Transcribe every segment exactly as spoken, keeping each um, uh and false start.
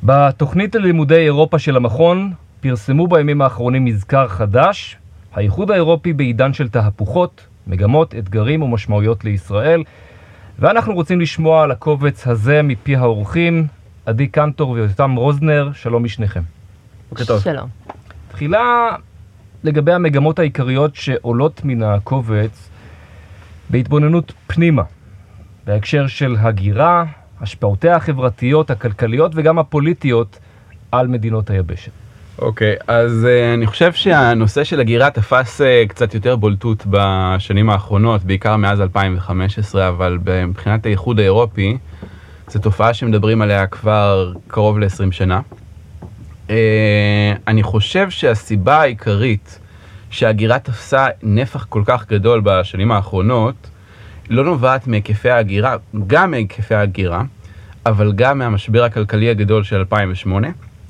בתוכנית ללימודי אירופה של המכון פרסמו בימים האחרונים מזכר חדש, האיחוד האירופי בעידן של תהפוכות, מגמות, אתגרים ומשמעויות לישראל, ואנחנו רוצים לשמוע על הקובץ הזה מפי האורחים, עדי קנטור ויותם רוזנר. שלום לשניכם. בוקר טוב. שלום. תחילה לגבי המגמות העיקריות שעולות מן הקובץ בהתבוננות פנימה, בהקשר של הגירה, השפעותיה החברתיות, הכלכליות וגם הפוליטיות על מדינות היבשת. אוקיי, okay, אז uh, אני חושב שהנושא של הגירה תפס uh, קצת יותר בולטות בשנים האחרונות, בעיקר מאז אלפיים וחמש עשרה, אבל מבחינת האיחוד האירופי, זו תופעה שמדברים עליה כבר קרוב ל-עשרים שנה. Uh, אני חושב שהסיבה העיקרית שהגירה תפסה נפח כל כך גדול בשנים האחרונות, לא נובעת מהיקפי ההגירה, גם מהיקפי ההגירה, אבל גם מהמשבר הכלכלי הגדול של אלפיים ושמונה.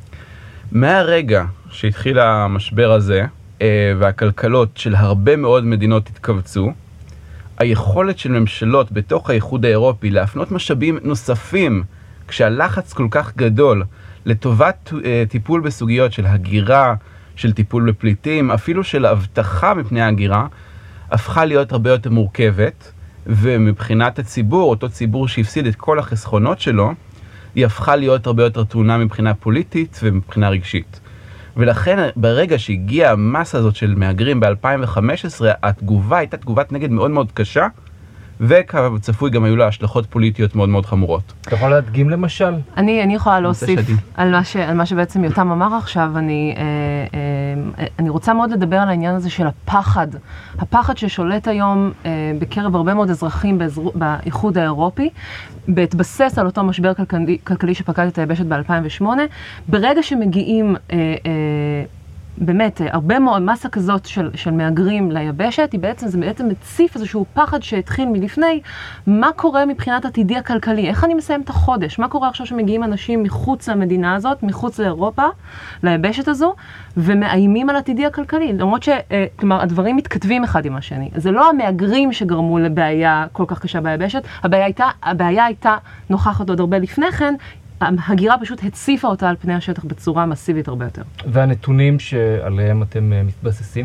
מהרגע שהתחיל המשבר הזה, והכלכלות של הרבה מאוד מדינות התכווצו, היכולת של ממשלות בתוך האיחוד האירופי להפנות משאבים נוספים, כשהלחץ כל כך גדול, לטובת טיפול בסוגיות של הגירה, של טיפול בפליטים, אפילו של הבטחה מפני ההגירה, הפכה להיות הרבה יותר מורכבת, ומבחינת הציבור, אותו ציבור שהפסיד את כל החסכונות שלו, היא הפכה להיות הרבה יותר טעונה מבחינה פוליטית ומבחינה רגשית. ולכן ברגע שהגיעה המסה הזאת של מהגרים ב-אלפיים וחמש עשרה, התגובה הייתה תגובת נגד מאוד מאוד קשה, וכצפוי גם היו לה השלכות פוליטיות מאוד מאוד חמורות. אתה יכול להדגים למשל? אני, אני יכולה להוסיף על מה, ש, על מה שבעצם יותם אמר עכשיו. אני, אה, אה, אני רוצה מאוד לדבר על העניין הזה של הפחד. הפחד ששולט היום אה, בקרב הרבה מאוד אזרחים באזר, באיחוד האירופי, בהתבסס על אותו משבר כלכלי, כלכלי שפקד את היבשת ב-אלפיים ושמונה. ברגע שמגיעים אה, אה, באמת, הרבה מאוד מסה כזאת של, של מהגרים ליבשת, היא בעצם, זה בעצם מציף איזשהו פחד שהתחיל מלפני, מה קורה מבחינת עתידי הכלכלי, איך אני מסיים את החודש, מה קורה עכשיו שמגיעים אנשים מחוץ למדינה הזאת, מחוץ לאירופה, ליבשת הזו, ומאיימים על עתידי הכלכלי, למרות ש, כלומר, הדברים מתכתבים אחד עם השני. זה לא המהגרים שגרמו לבעיה כל כך קשה ביבשת, הבעיה הייתה, הבעיה הייתה נוכחת עוד הרבה לפני כן, הגירה פשוט הציפה אותה על פני השטח בצורה מסיבית הרבה יותר. והנתונים שעליהם אתם מתבססים?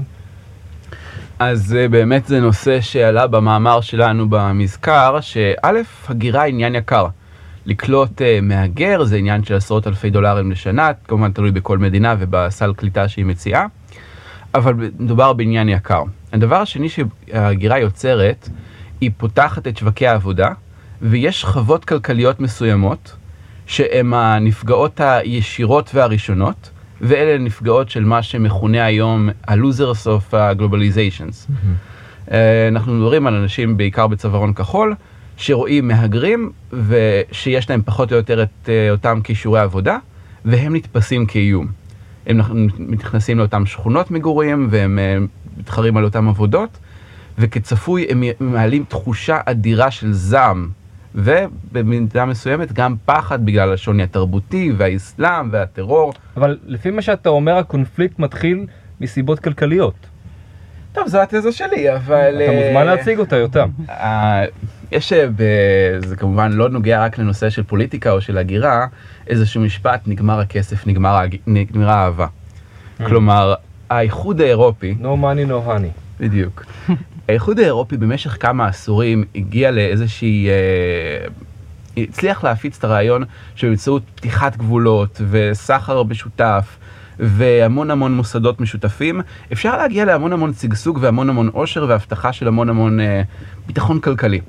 אז באמת זה נושא שעלה במאמר שלנו במזכר, שא', הגירה היא עניין יקר. לקלוט מהגר זה עניין של עשרות אלפי דולרים לשנה, כמובן תלוי בכל מדינה ובסל קליטה שהיא מציעה, אבל מדובר בעניין יקר. הדבר השני שהגירה יוצרת, היא פותחת את שווקי העבודה, ויש שכבות כלכליות מסוימות, שהן הנפגעות הישירות והראשונות, ואלה נפגעות של מה שמכונה היום ה-losers of globalizations. Mm-hmm. אנחנו מדברים על אנשים בעיקר בצווארון כחול, שרואים מהגרים, ושיש להם פחות או יותר את אותם כישורי עבודה, והם נתפסים כאיום. הם מתכנסים לאותם שכונות מגורים, והם מתחרים על אותם עבודות, וכצפוי הם מעלים תחושה אדירה של זעם, ובמידה מסוימת גם פחד בגלל השוני התרבותי והאסלאם והטרור. אבל לפי מה שאתה אומר, הקונפליקט מתחיל מסיבות כלכליות. טוב, זו התזה שלי, אבל... אתה מוזמן להציג אותה, יותם. יש, זה כמובן לא נוגע רק לנושא של פוליטיקה או של הגירה, איזשהו משפט, נגמר הכסף, נגמרה האהבה. כלומר, האיחוד האירופי... No money, no honey. בדיוק. האיחוד האירופי במשך כמה עשורים הגיע לאיזושהי, אה, הצליח להפיץ את הרעיון שבאמצעות פתיחת גבולות וסחר משותף והמון המון מוסדות משותפים, אפשר להגיע להמון המון צגסוג והמון המון עושר והבטחה של המון המון אה, ביטחון כלכלי.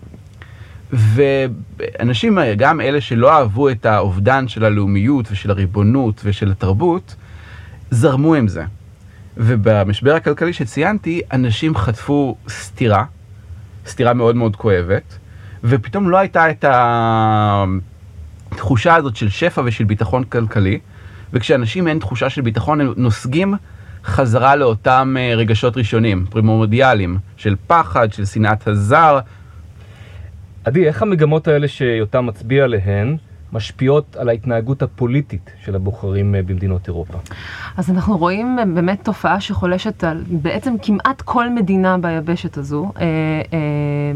ואנשים, גם אלה שלא אהבו את האובדן של הלאומיות ושל הריבונות ושל התרבות, זרמו עם זה. ובמשבר הכלכלי שציינתי, אנשים חטפו סתירה, סתירה מאוד מאוד כואבת, ופתאום לא הייתה את התחושה הזאת של שפע ושל ביטחון כלכלי, וכשאנשים אין תחושה של ביטחון, הם נוסגים חזרה לאותם רגשות ראשונים, פרימורדיאליים, של פחד, של שנאת הזר. עדי, איך המגמות האלה שיותם מצביע עליהן, משפיעות על ההתנהגות הפוליטית של הבוחרים במדינות אירופה? אז אנחנו רואים באמת תופעה שחולשת על בעצם כמעט כל מדינה ביבשת הזו, אה, אה,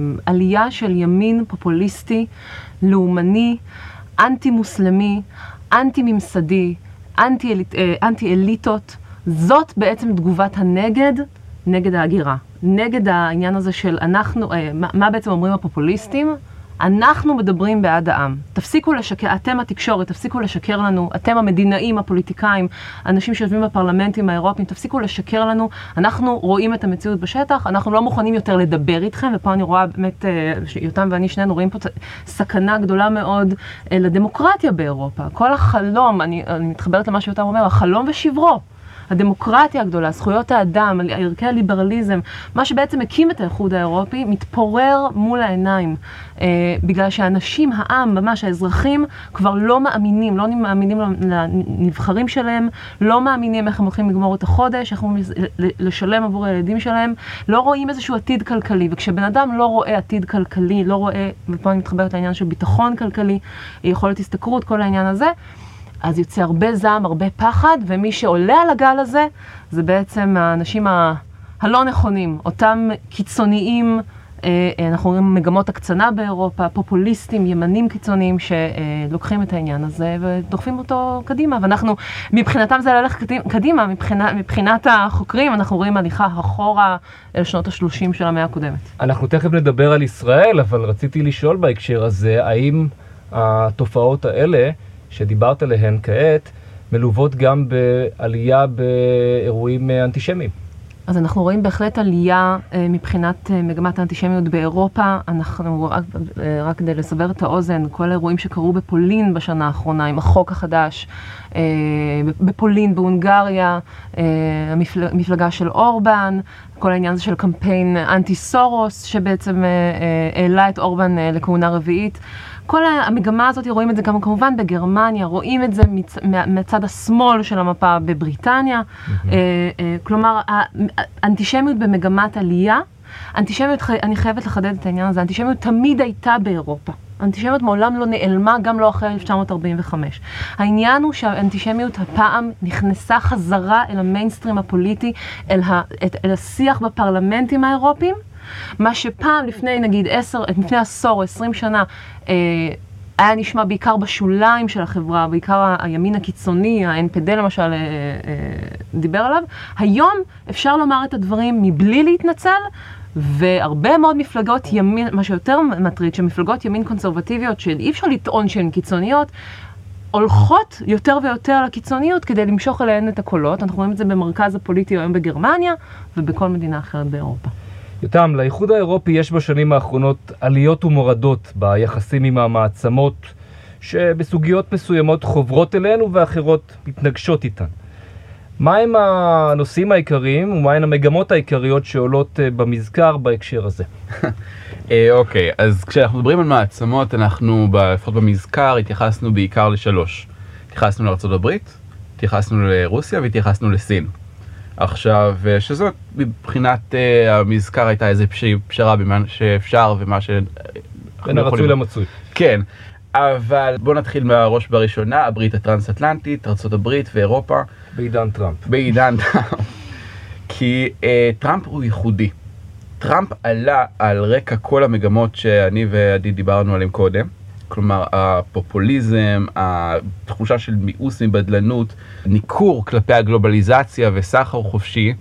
עלייה של ימין פופוליסטי, לאומני, אנטי-מוסלמי, אנטי-ממסדי, אנטי-אליטות, זאת בעצם תגובת הנגד, נגד ההגירה. נגד העניין הזה של אנחנו, מה, מה בעצם אומרים הפופוליסטים? אנחנו מדברים בעד העם. תפסיקו לשקר, אתם התקשורת, תפסיקו לשקר לנו, אתם המדינאים, הפוליטיקאים, אנשים שיושבים בפרלמנטים האירופיים, תפסיקו לשקר לנו, אנחנו רואים את המציאות בשטח, אנחנו לא מוכנים יותר לדבר איתכם, ופה אני רואה באמת, יותם ואני שנינו רואים פה סכנה גדולה מאוד לדמוקרטיה באירופה. כל החלום, אני, אני מתחברת למה שיותם אומר, החלום ושברו. הדמוקרטיה הגדולה, זכויות האדם, ערכי הליברליזם, מה שבעצם הקים את האיחוד האירופי, מתפורר מול העיניים. אה, בגלל שהאנשים, העם, ממש האזרחים, כבר לא מאמינים, לא מאמינים לנבחרים שלהם, לא מאמינים איך הם הולכים לגמור את החודש, איך הם לשלם עבור הילדים שלהם, לא רואים איזשהו עתיד כלכלי. וכשבן אדם לא רואה עתיד כלכלי, לא רואה, ופה אני מתחברת לעניין של ביטחון כלכלי, יכולת הסתכרות, כל העניין הזה, אז יוצא הרבה זעם, הרבה פחד, ומי שעולה על הגל הזה, זה בעצם האנשים ה- הלא נכונים, אותם קיצוניים, אנחנו רואים מגמות הקצנה באירופה, פופוליסטים, ימנים קיצוניים, שלוקחים את העניין הזה ודוחפים אותו קדימה, ואנחנו, מבחינתם זה ללכת קדימה, מבחינת, מבחינת החוקרים, אנחנו רואים הליכה אחורה אל שנות ה-שלושים של המאה הקודמת. אנחנו תכף נדבר על ישראל, אבל רציתי לשאול בהקשר הזה, האם התופעות האלה, שדיברת עליהן כעת, מלוות גם בעלייה באירועים אנטישמיים. אז אנחנו רואים בהחלט עלייה מבחינת מגמת האנטישמיות באירופה. אנחנו, רק, רק כדי לסבר את האוזן, כל האירועים שקרו בפולין בשנה האחרונה, עם החוק החדש, בפולין, בהונגריה, המפלגה של אורבן, כל העניין הזה של קמפיין אנטי סורוס, שבעצם העלה את אורבן לכהונה רביעית. כל המגמה הזאת, רואים את זה גם כמובן בגרמניה, רואים את זה מצ... מצד השמאל של המפה בבריטניה. Mm-hmm. כלומר, האנטישמיות במגמת עלייה, אנטישמיות, אני חייבת לחדד את העניין הזה, האנטישמיות תמיד הייתה באירופה. האנטישמיות מעולם לא נעלמה, גם לא אחרי אלף תשע מאות ארבעים וחמש. העניין הוא שהאנטישמיות הפעם נכנסה חזרה אל המיינסטרים הפוליטי, אל, ה... אל השיח בפרלמנטים האירופיים, מה שפעם לפני נגיד עשר, לפני עשור או עשרים שנה אה, היה נשמע בעיקר בשוליים של החברה, בעיקר הימין הקיצוני, ה-אן פי די למשל אה, אה, דיבר עליו, היום אפשר לומר את הדברים מבלי להתנצל, והרבה מאוד מפלגות ימין, מה שיותר מטריד, שמפלגות ימין קונסרבטיביות שאי אפשר לטעון שהן קיצוניות, הולכות יותר ויותר לקיצוניות כדי למשוך אליהן את הקולות. אנחנו רואים את זה במרכז הפוליטי היום בגרמניה ובכל מדינה אחרת באירופה. יותם, לאיחוד האירופי יש בשנים האחרונות עליות ומורדות ביחסים עם המעצמות שבסוגיות מסוימות חוברות אלינו ואחרות מתנגשות איתן. מהם הנושאים העיקריים ומהן המגמות העיקריות שעולות במזכר בהקשר הזה? אוקיי, אז כשאנחנו מדברים על מעצמות, אנחנו לפחות במזכר התייחסנו בעיקר לשלוש. התייחסנו לארצות הברית, התייחסנו לרוסיה והתייחסנו לסין. עכשיו, שזאת מבחינת uh, המזכר הייתה איזו פשרה במה שאפשר ומה ש... בין הרצוי למצוי. כן, אבל בואו נתחיל מהראש בראשונה, הברית הטרנס-אטלנטית, ארצות הברית ואירופה. בעידן טראמפ. בעידן טראמפ. כי uh, טראמפ הוא ייחודי. טראמפ עלה על רקע כל המגמות שאני ועדי דיברנו עליהם קודם. כלומר, הפופוליזם, התחושה של מיאוס מבדלנות, ניכור כלפי הגלובליזציה וסחר חופשי,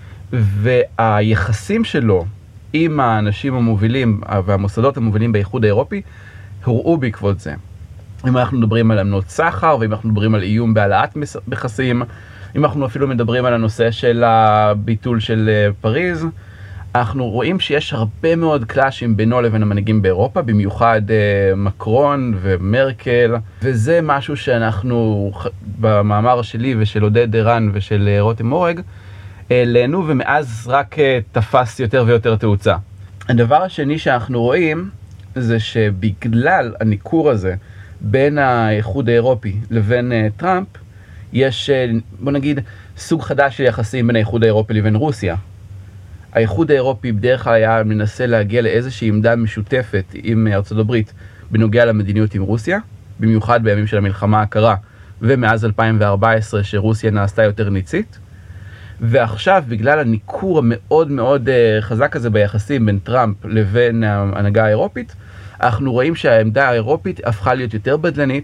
והיחסים שלו עם האנשים המובילים והמוסדות המובילים באיחוד האירופי, הוראו בעקבות זה. אם אנחנו מדברים על אמנות סחר, ואם אנחנו מדברים על איום בהעלאת מכסים, אם אנחנו אפילו מדברים על הנושא של הביטול של פריז, אנחנו רואים שיש הרבה מאוד קלאשים בינו לבין המנהיגים באירופה, במיוחד אה, מקרון ומרקל, וזה משהו שאנחנו, במאמר שלי ושל עודד ערן ושל רותם מורג, העלינו, ומאז רק אה, תפס יותר ויותר תאוצה. הדבר השני שאנחנו רואים, זה שבגלל הניכור הזה בין האיחוד האירופי לבין אה, טראמפ, יש, אה, בוא נגיד, סוג חדש של יחסים בין האיחוד האירופי לבין רוסיה. האיחוד האירופי בדרך כלל היה מנסה להגיע לאיזושהי עמדה משותפת עם ארצות הברית בנוגע למדיניות עם רוסיה, במיוחד בימים של המלחמה הקרה ומאז אלפיים וארבע עשרה שרוסיה נעשתה יותר ניצית. ועכשיו בגלל הניכור המאוד מאוד חזק הזה ביחסים בין טראמפ לבין ההנהגה האירופית, אנחנו רואים שהעמדה האירופית הפכה להיות יותר בדלנית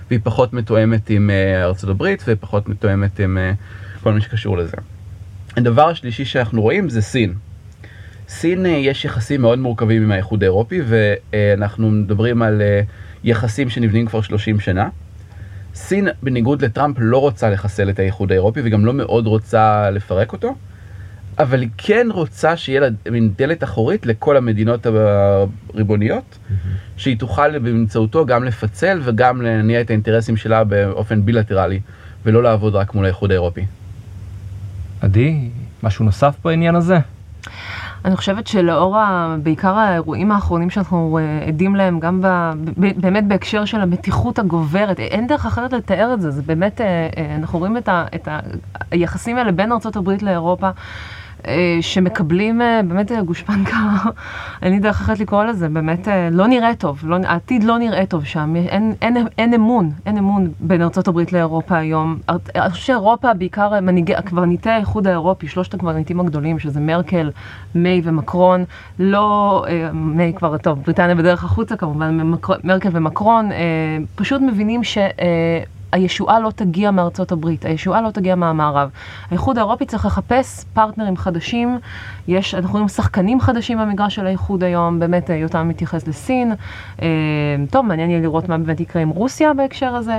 והיא פחות מתואמת עם ארצות הברית, ופחות מתואמת עם כל מה שקשור לזה. הדבר השלישי שאנחנו רואים זה סין. סין יש יחסים מאוד מורכבים עם האיחוד האירופי, ואנחנו מדברים על יחסים שנבנים כבר שלושים שנה. סין, בניגוד לטראמפ, לא רוצה לחסל את האיחוד האירופי, וגם לא מאוד רוצה לפרק אותו, אבל היא כן רוצה שיהיה לה מין דלת אחורית לכל המדינות הריבוניות, mm-hmm. שהיא תוכל באמצעותו גם לפצל וגם להניע את האינטרסים שלה באופן בילטרלי, ולא לעבוד רק מול האיחוד האירופי. עדי, משהו נוסף בעניין הזה? אני חושבת שלאור בעיקר האירועים האחרונים שאנחנו עדים להם, גם ב, באמת בהקשר של המתיחות הגוברת, אין דרך אחרת לתאר את זה, זה באמת, אנחנו רואים את, ה, את היחסים האלה בין ארצות הברית לאירופה, שמקבלים באמת גושפנקה, אין לי דרך אחרת לקרוא לזה, באמת לא נראה טוב, לא, העתיד לא נראה טוב שם, אין, אין, אין אמון, אין אמון בין ארצות הברית לאירופה היום. אני חושב שאירופה בעיקר מנהיגי, הקברניטי האיחוד האירופי, שלושת הקברניטים הגדולים, שזה מרקל, מיי ומקרון, לא, מיי כבר טוב, בריטניה בדרך החוצה כמובן, מרקל ומקרון, פשוט מבינים ש... הישועה לא תגיע מארצות הברית, הישועה לא תגיע מהמערב. האיחוד האירופי צריך לחפש פרטנרים חדשים, יש, אנחנו רואים שחקנים חדשים במגרש של האיחוד היום, באמת יותם מתייחס לסין, טוב, מעניין יהיה לראות מה באמת יקרה עם רוסיה בהקשר הזה.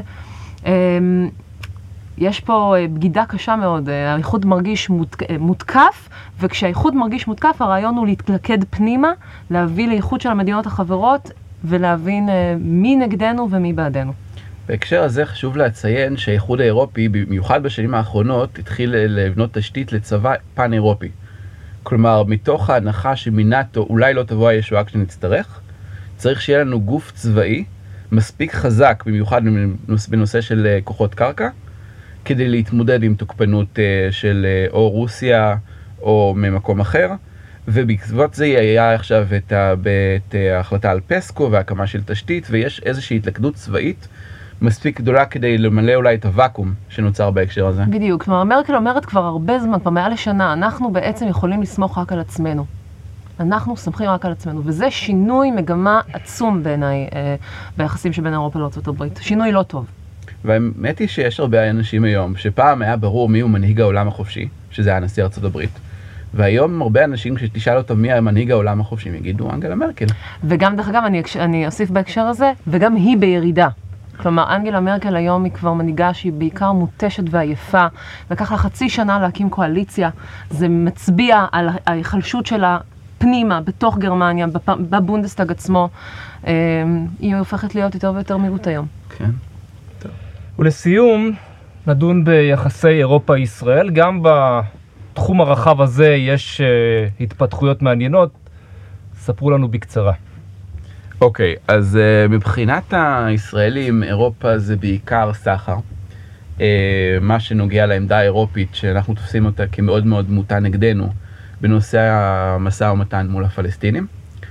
יש פה בגידה קשה מאוד, האיחוד מרגיש מותקף, וכשהאיחוד מרגיש מותקף, הרעיון הוא להתלכד פנימה, להביא לאיחוד של המדינות החברות, ולהבין מי נגדנו ומי בעדנו. בהקשר הזה חשוב להציין שהאיחוד האירופי, במיוחד בשנים האחרונות, התחיל לבנות תשתית לצבא פן-אירופי. כלומר, מתוך ההנחה שמנאטו אולי לא תבוא הישועה כשנצטרך, צריך שיהיה לנו גוף צבאי מספיק חזק, במיוחד בנושא של כוחות קרקע, כדי להתמודד עם תוקפנות של או רוסיה או ממקום אחר, ובעקבות זה היה עכשיו את, ה, את ההחלטה על פסקו והקמה של תשתית, ויש איזושהי התלכדות צבאית מספיק גדולה כדי למלא אולי את הוואקום שנוצר בהקשר הזה. בדיוק, כלומר, מרקל אומרת כבר הרבה זמן, כבר מעל לשנה, אנחנו בעצם יכולים לסמוך רק על עצמנו. אנחנו סמכים רק על עצמנו, וזה שינוי מגמה עצום בעיניי אה, ביחסים שבין אירופה לארצות הברית. שינוי לא טוב. והאמת היא שיש הרבה אנשים היום, שפעם היה ברור מי הוא מנהיג העולם החופשי, שזה היה נשיא ארצות הברית. והיום הרבה אנשים, כשתשאל אותם מי מנהיג העולם החופשי, יגידו אנגלה מרקל. וגם, דרך אגב, אני, אני אוסיף בהקשר הזה, וגם היא בירידה. כלומר, אנגלה מרקל היום היא כבר מנהיגה שהיא בעיקר מוטשת ועייפה. לקח לה חצי שנה להקים קואליציה. זה מצביע על ההיחלשות שלה פנימה, בתוך גרמניה, בבונדסטאג עצמו. היא הופכת להיות יותר ויותר מיעוט היום. כן. ולסיום, נדון ביחסי אירופה-ישראל. גם בתחום הרחב הזה יש uh, התפתחויות מעניינות. ספרו לנו בקצרה. אוקיי, okay, אז uh, מבחינת הישראלים, אירופה זה בעיקר סחר. Uh, מה שנוגע לעמדה האירופית, שאנחנו תופסים אותה כמאוד מאוד מוטה נגדנו, בנושא המשא ומתן מול הפלסטינים.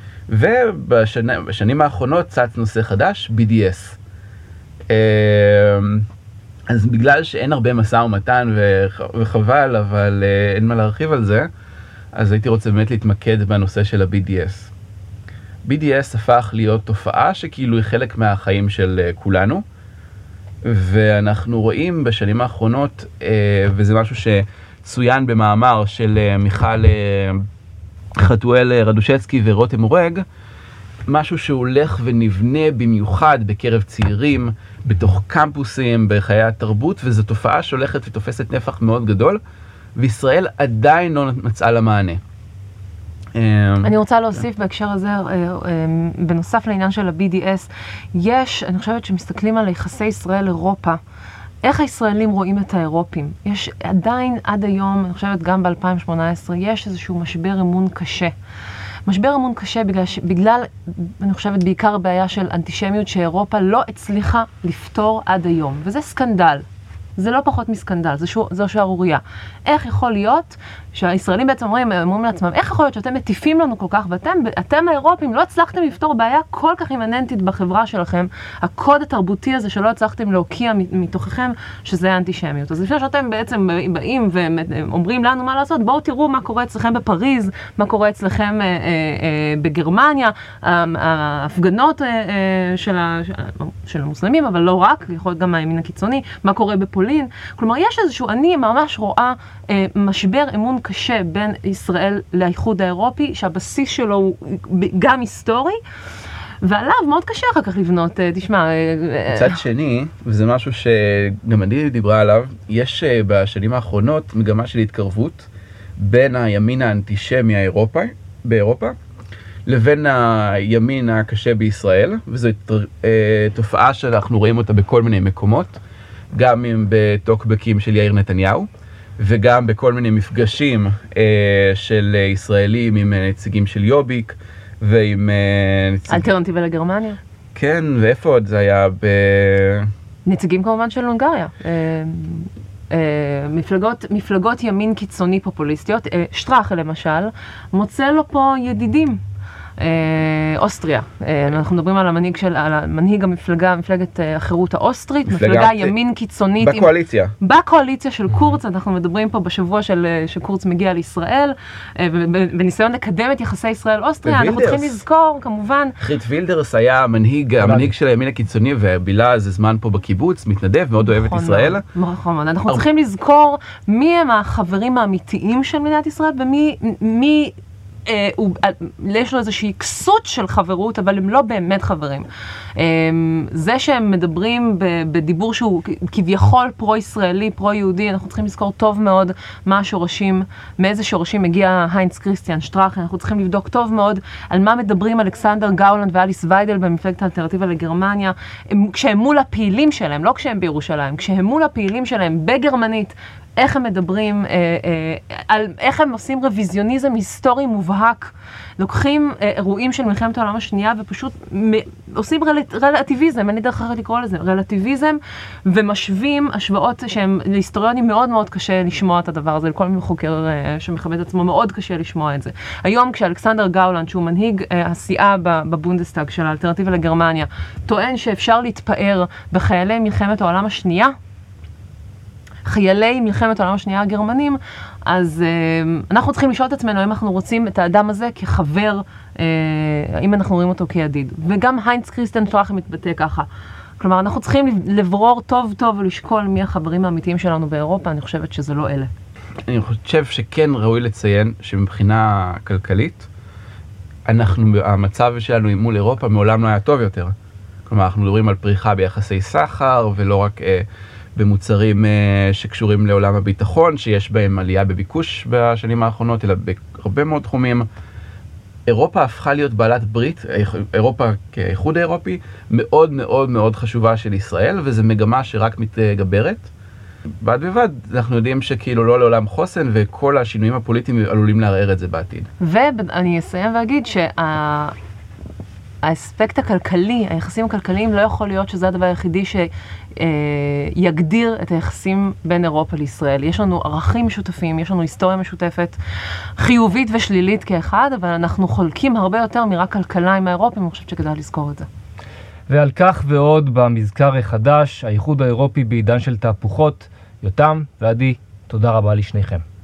ובשנים האחרונות צץ נושא חדש, בי די אס. Uh, אז בגלל שאין הרבה משא ומתן וחבל, אבל uh, אין מה להרחיב על זה, אז הייתי רוצה באמת להתמקד בנושא של ה-בי די אס. בי די אס הפך להיות תופעה שכאילו היא חלק מהחיים של uh, כולנו, ואנחנו רואים בשנים האחרונות, uh, וזה משהו שצוין במאמר של uh, מיכל uh, חתואל רדושצקי ורותם אורג, משהו שהולך ונבנה במיוחד בקרב צעירים, בתוך קמפוסים, בחיי התרבות, וזו תופעה שהולכת ותופסת נפח מאוד גדול, וישראל עדיין לא מצאה לה מענה. אני רוצה להוסיף בהקשר הזה, בנוסף לעניין של ה-בי די אס, יש, אני חושבת שמסתכלים על יחסי ישראל-אירופה, איך הישראלים רואים את האירופים? יש עדיין עד היום, אני חושבת גם ב-אלפיים שמונה עשרה, יש איזשהו משבר אמון קשה. משבר אמון קשה בגלל, בגלל, אני חושבת, בעיקר בעיה של אנטישמיות שאירופה לא הצליחה לפתור עד היום. וזה סקנדל. זה לא פחות מסקנדל, זו שערוריה. איך יכול להיות שהישראלים בעצם אומרים, אומרים לעצמם, איך יכול להיות שאתם מטיפים לנו כל כך, ואתם, אתם האירופים, לא הצלחתם לפתור בעיה כל כך אימננטית בחברה שלכם, הקוד התרבותי הזה שלא הצלחתם להוקיע מתוככם, שזה האנטישמיות. אז לפני שאתם בעצם באים ואומרים לנו מה לעשות, בואו תראו מה קורה אצלכם בפריז, מה קורה אצלכם אה, אה, אה, בגרמניה, ההפגנות אה, אה, של, ה, של המוסלמים, אבל לא רק, יכול להיות גם מהימין הקיצוני, מה קורה בפולין. כלומר, יש איזשהו, אני ממש רואה אה, משבר אמון קשה בין ישראל לאיחוד האירופי, שהבסיס שלו הוא גם היסטורי, ועליו מאוד קשה אחר כך לבנות, תשמע. מצד שני, וזה משהו שגם אני דיברה עליו, יש בשנים האחרונות מגמה של התקרבות בין הימין האנטישמי האירופאי, באירופה, לבין הימין הקשה בישראל, וזו תופעה שאנחנו רואים אותה בכל מיני מקומות, גם בטוקבקים של יאיר נתניהו, וגם בכל מיני מפגשים אה, של ישראלים עם נציגים של יוביק ועם אה, נציגים... אלטרנטיבה לגרמניה. כן, ואיפה עוד זה היה? ב... נציגים כמובן של הונגריה. אה, אה, מפלגות, מפלגות ימין קיצוני פופוליסטיות. אה, שטראכה למשל, מוצא לו פה ידידים. אוסטריה. אנחנו מדברים על המנהיג של, על המנהיג המפלגה, מפלגת החירות האוסטרית, מפלגה ימין קיצונית. בקואליציה. בקואליציה של קורץ, אנחנו מדברים פה בשבוע של שקורץ מגיע לישראל, בניסיון לקדם את יחסי ישראל-אוסטריה, אנחנו צריכים לזכור, כמובן. חית וילדרס היה המנהיג, המנהיג של הימין הקיצוני, ובילה איזה זמן פה בקיבוץ, מתנדב, מאוד אוהב את ישראל. נכון, אנחנו צריכים לזכור מי הם החברים האמיתיים של מדינת ישראל, ומי, מי יש לו איזושהי כסות של חברות, אבל הם לא באמת חברים. זה שהם מדברים בדיבור שהוא כביכול פרו-ישראלי, פרו-יהודי, אנחנו צריכים לזכור טוב מאוד מה השורשים, מאיזה שורשים מגיע היינץ קריסטיאן שטראכה, אנחנו צריכים לבדוק טוב מאוד על מה מדברים אלכסנדר גאולנד ואליס ויידל במפלגת האלטרנטיבה לגרמניה, כשהם מול הפעילים שלהם, לא כשהם בירושלים, כשהם מול הפעילים שלהם בגרמנית, איך הם מדברים, אה, אה, על איך הם עושים רוויזיוניזם היסטורי מובהק, לוקחים אה, אירועים של מלחמת העולם השנייה ופשוט מ, עושים רל, רלטיביזם, אין לי דרך אחרת לקרוא לזה, רלטיביזם, ומשווים השוואות שהם להיסטוריונים מאוד מאוד קשה לשמוע את הדבר הזה, לכל מיני חוקר אה, שמכבד עצמו מאוד קשה לשמוע את זה. היום כשאלכסנדר גאולנד, שהוא מנהיג אה, הסיעה בבונדסטאג של האלטרנטיבה לגרמניה, טוען שאפשר להתפאר בחיילי מלחמת העולם השנייה, חיילי מלחמת העולם השנייה הגרמנים, אז uh, אנחנו צריכים לשאול את עצמנו אם אנחנו רוצים את האדם הזה כחבר, uh, אם אנחנו רואים אותו כידיד. וגם היינץ קריסטיאן שטראכה מתבטא ככה. כלומר, אנחנו צריכים לברור טוב טוב ולשקול מי החברים האמיתיים שלנו באירופה, אני חושבת שזה לא אלה. אני חושב שכן ראוי לציין שמבחינה כלכלית, אנחנו, המצב שלנו מול אירופה מעולם לא היה טוב יותר. כלומר, אנחנו מדברים על פריחה ביחסי סחר, ולא רק... Uh, במוצרים uh, שקשורים לעולם הביטחון, שיש בהם עלייה בביקוש בשנים האחרונות, אלא בהרבה מאוד תחומים. אירופה הפכה להיות בעלת ברית, אירופה כאיחוד האירופי, מאוד מאוד מאוד חשובה של ישראל, וזו מגמה שרק מתגברת. בד בבד, אנחנו יודעים שכאילו לא לעולם חוסן, וכל השינויים הפוליטיים עלולים לערער את זה בעתיד. ואני אסיים ואגיד שה... האספקט הכלכלי, היחסים הכלכליים לא יכול להיות שזה הדבר היחידי שיגדיר את היחסים בין אירופה לישראל. יש לנו ערכים משותפים, יש לנו היסטוריה משותפת, חיובית ושלילית כאחד, אבל אנחנו חולקים הרבה יותר מרק כלכלה עם האירופים, אני חושבת שכדאי לזכור את זה. ועל כך ועוד במזכר החדש, האיחוד האירופי בעידן של תהפוכות. יותם ועדי, תודה רבה לשניכם.